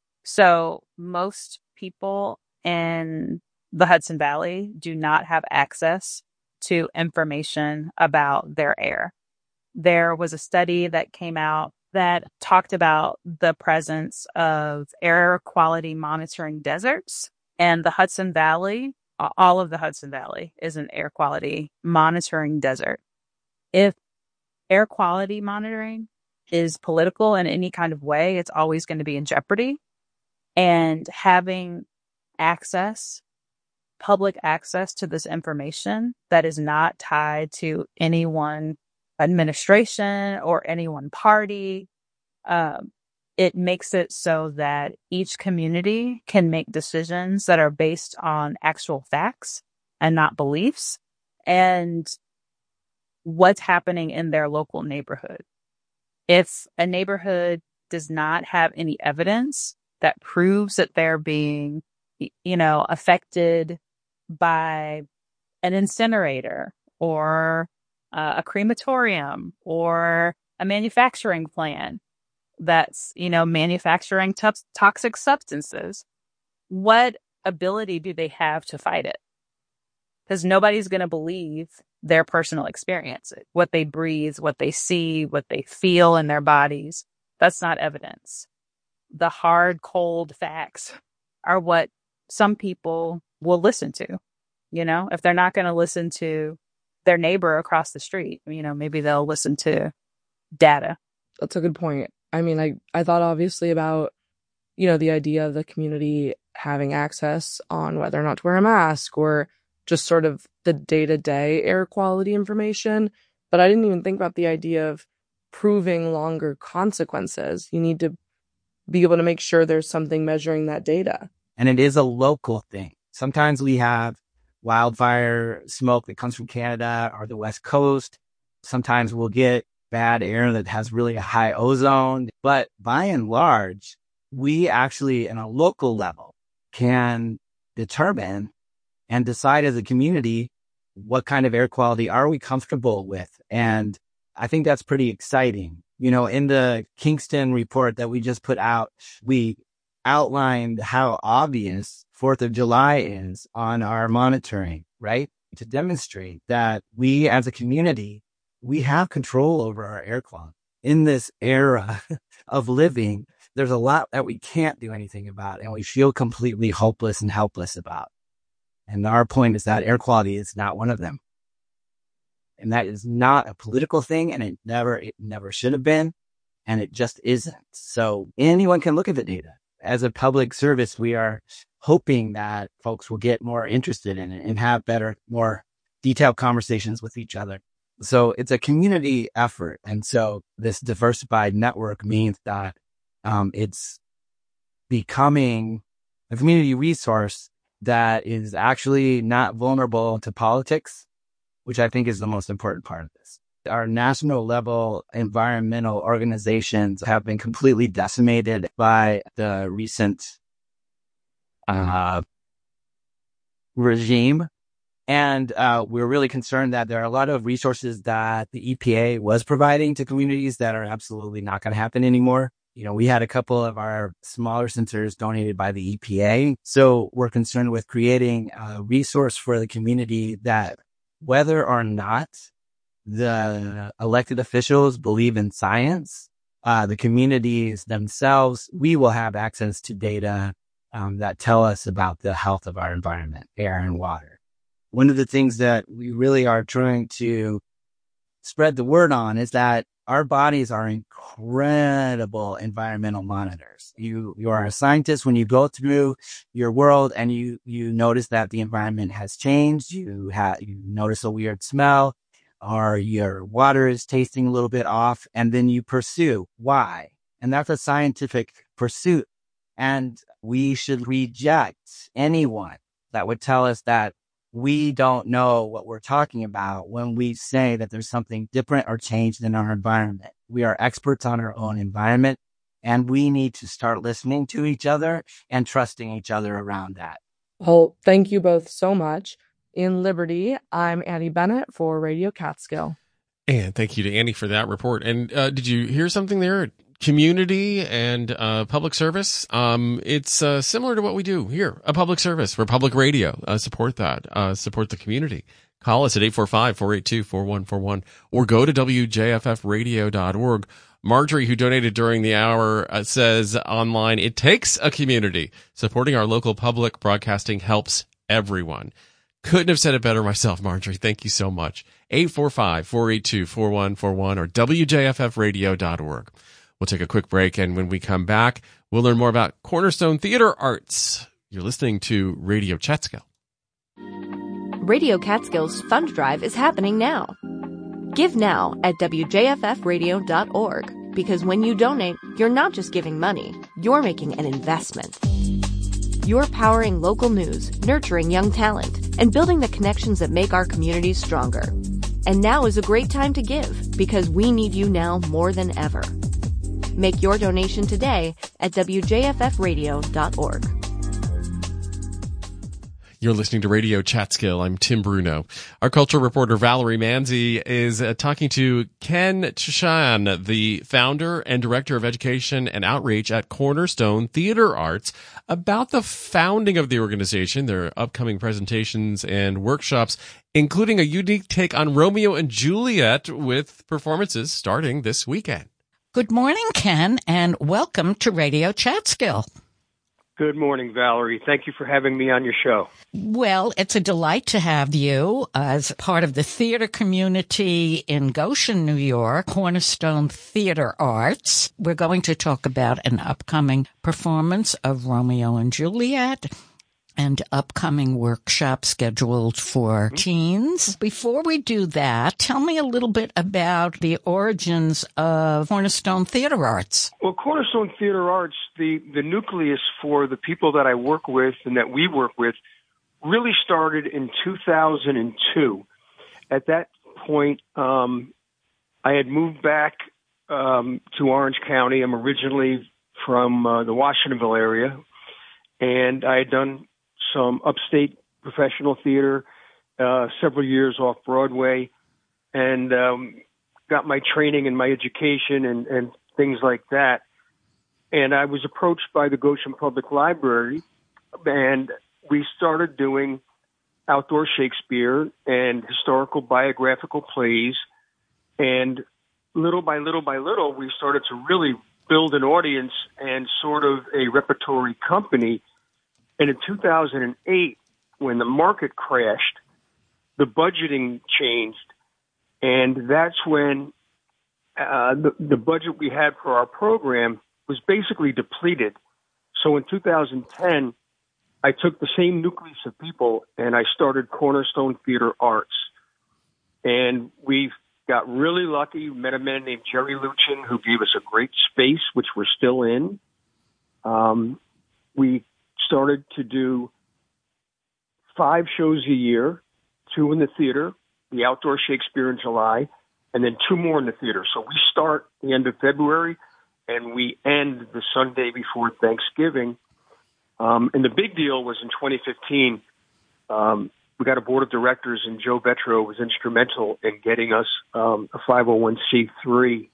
So most people in the Hudson Valley do not have access to information about their air. There was a study that came out that talked about the presence of air quality monitoring deserts, and the Hudson Valley, all of the Hudson Valley is an air quality monitoring desert. If air quality monitoring is political in any kind of way, it's always going to be in jeopardy. And having access public access to this information that is not tied to any one administration or any one party, it makes it so that each community can make decisions that are based on actual facts and not beliefs and what's happening in their local neighborhood. If a neighborhood does not have any evidence that proves that they're being, affected by an incinerator or a crematorium or a manufacturing plant that's, manufacturing toxic substances, what ability do they have to fight it? Because nobody's going to believe their personal experience, what they breathe, what they see, what they feel in their bodies. That's not evidence. The hard, cold facts are what some people will listen to. If they're not going to listen to their neighbor across the street, maybe they'll listen to data. That's a good point. I mean, I thought obviously about, the idea of the community having access on whether or not to wear a mask or just sort of the day-to-day air quality information. But I didn't even think about the idea of proving longer consequences. You need to be able to make sure there's something measuring that data. And it is a local thing. Sometimes we have wildfire smoke that comes from Canada or the West Coast. Sometimes we'll get bad air that has really a high ozone. But by and large, we actually, in a local level, can determine and decide as a community what kind of air quality are we comfortable with. And I think that's pretty exciting. In the Kingston report that we just put out, we outlined how obvious 4th of July is on our monitoring, right? To demonstrate that we as a community, we have control over our air quality. In this era of living, there's a lot that we can't do anything about and we feel completely hopeless and helpless about. And our point is that air quality is not one of them. And that is not a political thing, and it never should have been, and it just isn't. So anyone can look at the data. As a public service, we are hoping that folks will get more interested in it and have better, more detailed conversations with each other. So it's a community effort. And so this diversified network means that it's becoming a community resource that is actually not vulnerable to politics, which I think is the most important part of this. Our national level environmental organizations have been completely decimated by the recent regime. And we're really concerned that there are a lot of resources that the EPA was providing to communities that are absolutely not going to happen anymore. We had a couple of our smaller sensors donated by the EPA. So we're concerned with creating a resource for the community that whether or not the elected officials believe in science, the communities themselves, we will have access to data that tell us about the health of our environment, air and water. One of the things that we really are trying to spread the word on is that our bodies are incredible environmental monitors. You are a scientist when you go through your world and you notice that the environment has changed. You notice a weird smell or your water is tasting a little bit off, and then you pursue why. And that's a scientific pursuit. And we should reject anyone that would tell us that we don't know what we're talking about when we say that there's something different or changed in our environment. We are experts on our own environment, and we need to start listening to each other and trusting each other around that. Well, thank you both so much. In Liberty, I'm Annie Bennett for Radio Catskill. And thank you to Annie for that report. And did you hear something there? Community and public service. It's similar to what we do here, a public service for public radio. Support that. Support the community. Call us at 845-482-4141 or go to wjffradio.org. Marjorie, who donated during the hour, says online, it takes a community. Supporting our local public broadcasting helps everyone. Couldn't have said it better myself, Marjorie. Thank you so much. 845-482-4141 or wjffradio.org. We'll take a quick break, and when we come back, we'll learn more about Cornerstone Theater Arts. You're listening to Radio Catskill. Radio Catskills Fund Drive is happening now. Give now at WJFFradio.org, because when you donate, you're not just giving money, you're making an investment. You're powering local news, nurturing young talent, and building the connections that make our communities stronger. And now is a great time to give, because we need you now more than ever. Make your donation today at WJFFradio.org. You're listening to Radio Chatskill. I'm Tim Bruno. Our culture reporter Valerie Manzi is talking to Ken Chashan, the founder and director of education and outreach at Cornerstone Theater Arts, about the founding of the organization, their upcoming presentations and workshops, including a unique take on Romeo and Juliet with performances starting this weekend. Good morning, Ken, and welcome to Radio Chatskill. Good morning, Valerie. Thank you for having me on your show. Well, it's a delight to have you as part of the theater community in Goshen, New York, Cornerstone Theater Arts. We're going to talk about an upcoming performance of Romeo and Juliet and upcoming workshops scheduled for teens. Before we do that, tell me a little bit about the origins of Cornerstone Theater Arts. Well, Cornerstone Theater Arts, the nucleus for the people that I work with and that we work with really started in 2002. At that point, I had moved back to Orange County. I'm originally from the Washingtonville area, and I had done some upstate professional theater, several years off Broadway, and got my training and my education and things like that. And I was approached by the Goshen Public Library, and we started doing outdoor Shakespeare and historical biographical plays. And little by little by little, we started to really build an audience and sort of a repertory company. And in 2008, when the market crashed, the budgeting changed, and that's when the budget we had for our program was basically depleted. So in 2010, I took the same nucleus of people and I started Cornerstone Theater Arts. And we got really lucky. We met a man named Jerry Luchin who gave us a great space, which we're still in. We started to do 5 shows a year, 2 in the theater, the outdoor Shakespeare in July, and then 2 more in the theater. So we start the end of February and we end the Sunday before Thanksgiving. And the big deal was in 2015, we got a board of directors, and Joe Betro was instrumental in getting us a 501c3.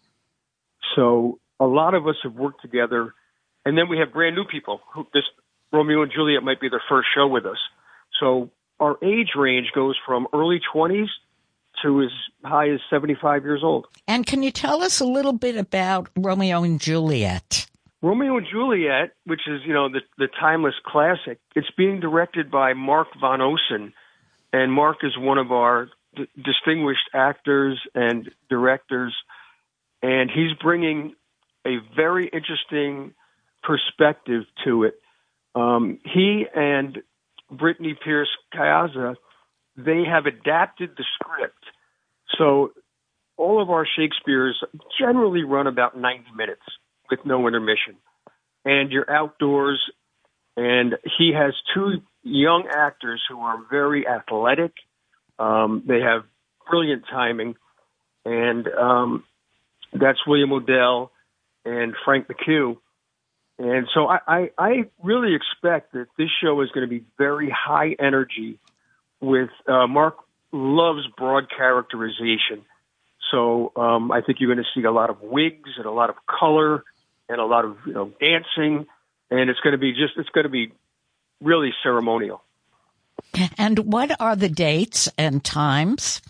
So a lot of us have worked together. And then we have brand new people. Romeo and Juliet might be their first show with us. So our age range goes from early 20s to as high as 75 years old. And can you tell us a little bit about Romeo and Juliet? Romeo and Juliet, which is, the timeless classic, it's being directed by Mark Van Osen. And Mark is one of our distinguished actors and directors. And he's bringing a very interesting perspective to it. He and Brittany Pierce Kayaza, they have adapted the script. So all of our Shakespeares generally run about 90 minutes with no intermission. And you're outdoors, and he has 2 young actors who are very athletic. They have brilliant timing. And that's William O'Dell and Frank McHugh. And so I really expect that this show is going to be very high energy with Mark loves broad characterization. So I think you're going to see a lot of wigs and a lot of color and a lot of dancing, and it's going to be really ceremonial. And what are the dates and times?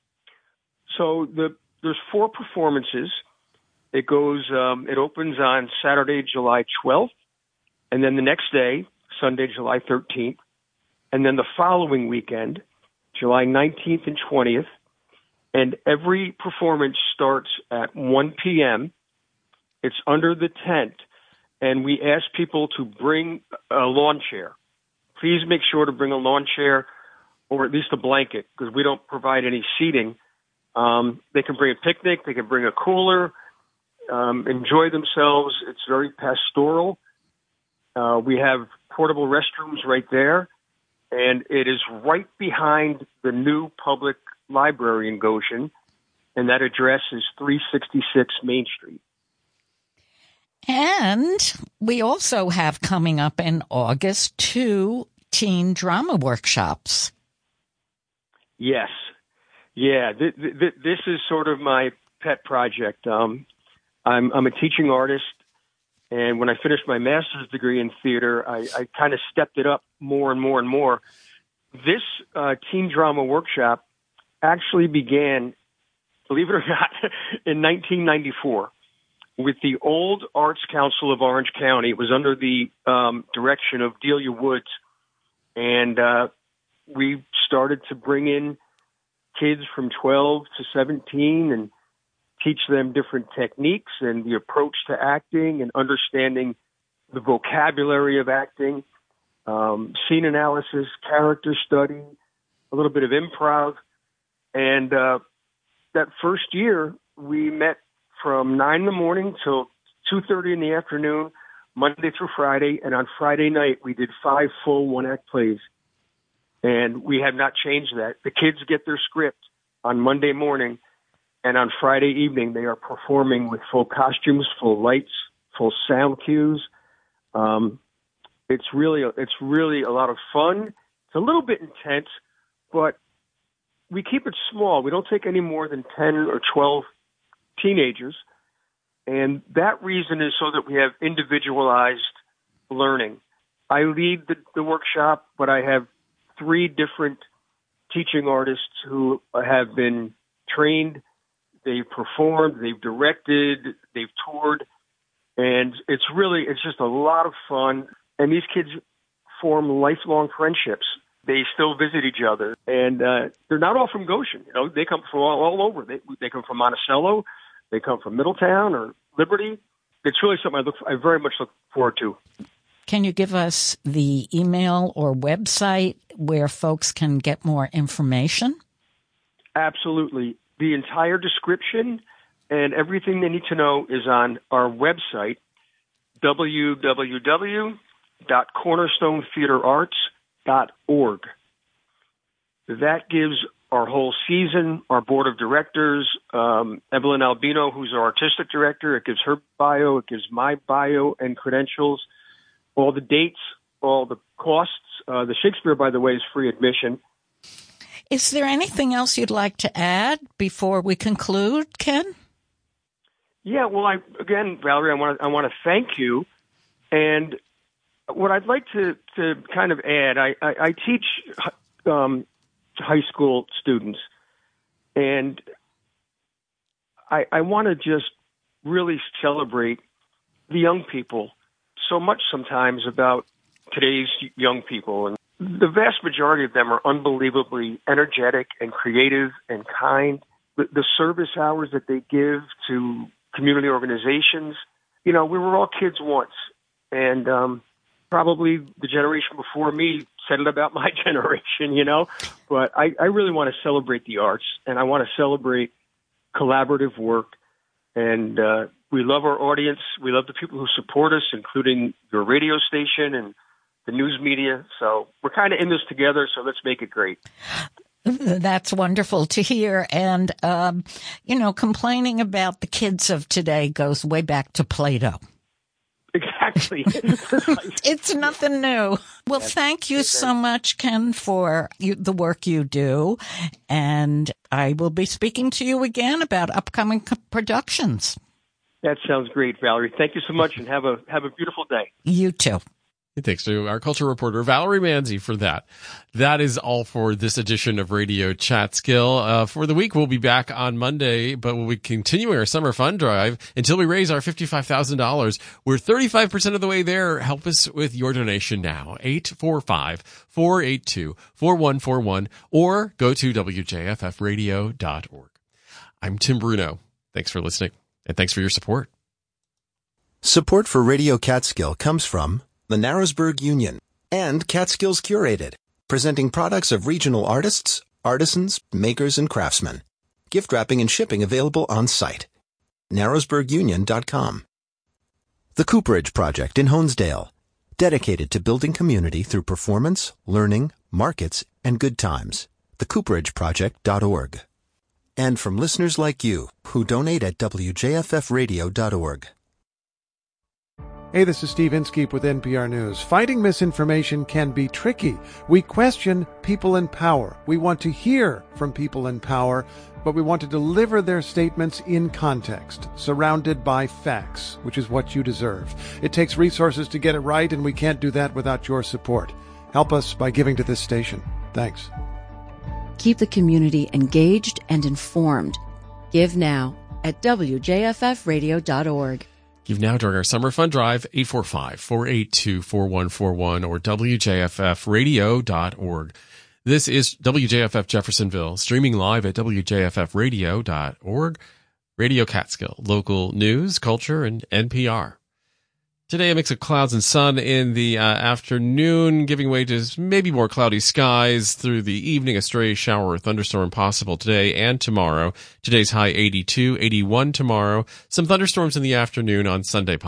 So there's 4 performances. It opens on Saturday, July 12th, and then the next day, Sunday, July 13th, and then the following weekend, July 19th and 20th, and every performance starts at 1 p.m. It's under the tent, and we ask people to bring a lawn chair. Please make sure to bring a lawn chair or at least a blanket, because we don't provide any seating. They can bring a picnic, they can bring a cooler, enjoy themselves. It's very pastoral. We have portable restrooms right there, and it is right behind the new public library in Goshen, and that address is 366 Main Street. And we also have coming up in August 2 teen drama workshops. Yes. Yeah, this is sort of my pet project. I'm a teaching artist, and when I finished my master's degree in theater, I kind of stepped it up more and more and more. This teen drama workshop actually began, believe it or not, in 1994 with the old Arts Council of Orange County. It was under the direction of Delia Woods, and we started to bring in kids from 12 to 17 and teach them different techniques and the approach to acting and understanding the vocabulary of acting, scene analysis, character study, a little bit of improv. And that first year, we met from 9 in the morning till 2:30 in the afternoon, Monday through Friday. And on Friday night, we did 5 full one-act plays. And we have not changed that. The kids get their script on Monday morning, and on Friday evening, they are performing with full costumes, full lights, full sound cues. It's really a lot of fun. It's a little bit intense, but we keep it small. We don't take any more than 10 or 12 teenagers, and that reason is so that we have individualized learning. I lead the workshop, but I have 3 different teaching artists who have been trained. They've performed, they've directed, they've toured, and it's just a lot of fun. And these kids form lifelong friendships. They still visit each other, and they're not all from Goshen. You know, they come from all over. They come from Monticello, they come from Middletown or Liberty. It's really something I very much look forward to. Can you give us the email or website where folks can get more information? Absolutely. The entire description and everything they need to know is on our website, www.cornerstonetheaterarts.org. That gives our whole season, our board of directors, Evelyn Albino, who's our artistic director. It gives her bio. It gives my bio and credentials, all the dates, all the costs. The Shakespeare, by the way, is free admission. Is there anything else you'd like to add before we conclude, Ken? Yeah, well, Valerie, I want to thank you. And what I'd like to kind of add, I teach high school students, and I want to just really celebrate the young people so much sometimes about today's young people. And the vast majority of them are unbelievably energetic and creative and kind. The service hours that they give to community organizations, you know, we were all kids once. And probably the generation before me said it about my generation, you know. But I really want to celebrate the arts, and I want to celebrate collaborative work. And we love our audience. We love the people who support us, including your radio station and the news media. So we're kind of in this together, so let's make it great. That's wonderful to hear. And, complaining about the kids of today goes way back to Plato. Exactly. It's nothing new. Well, thank you so much, Ken, for the work you do. And I will be speaking to you again about upcoming productions. That sounds great, Valerie. Thank you so much, and have a beautiful day. You too. Thanks to our culture reporter, Valerie Manzi, for that. That is all for this edition of Radio Chatskill. For the week, we'll be back on Monday, but we'll be continuing our summer fund drive until we raise our $55,000. We're 35% of the way there. Help us with your donation now. 845-482-4141 or go to WJFFradio.org. I'm Tim Bruno. Thanks for listening, and thanks for your support. Support for Radio Catskill comes from the Narrowsburg Union and Catskills Curated. presenting products of regional artists, artisans, makers, and craftsmen. Gift wrapping and shipping available on site. narrowsburgunion.com. The Cooperage Project in Honesdale, dedicated to building community through performance, learning, markets, and good times. thecooperage.org. And from listeners like you who donate at wjffradio.org. Hey, this is Steve Inskeep with NPR News. Fighting misinformation can be tricky. We question people in power. We want to hear from people in power, but we want to deliver their statements in context, surrounded by facts, which is what you deserve. It takes resources to get it right, and we can't do that without your support. Help us by giving to this station. Thanks. Keep the community engaged and informed. Give now at wjffradio.org. Give now during our Summer Fund Drive, 845-482-4141 or wjffradio.org. This is WJFF Jeffersonville, streaming live at wjffradio.org. Radio Catskill, local news, culture, and NPR. Today, a mix of clouds and sun in the afternoon, giving way to maybe more cloudy skies through the evening. A stray shower or thunderstorm possible today and tomorrow. Today's high 82, 81 tomorrow. Some thunderstorms in the afternoon on Sunday.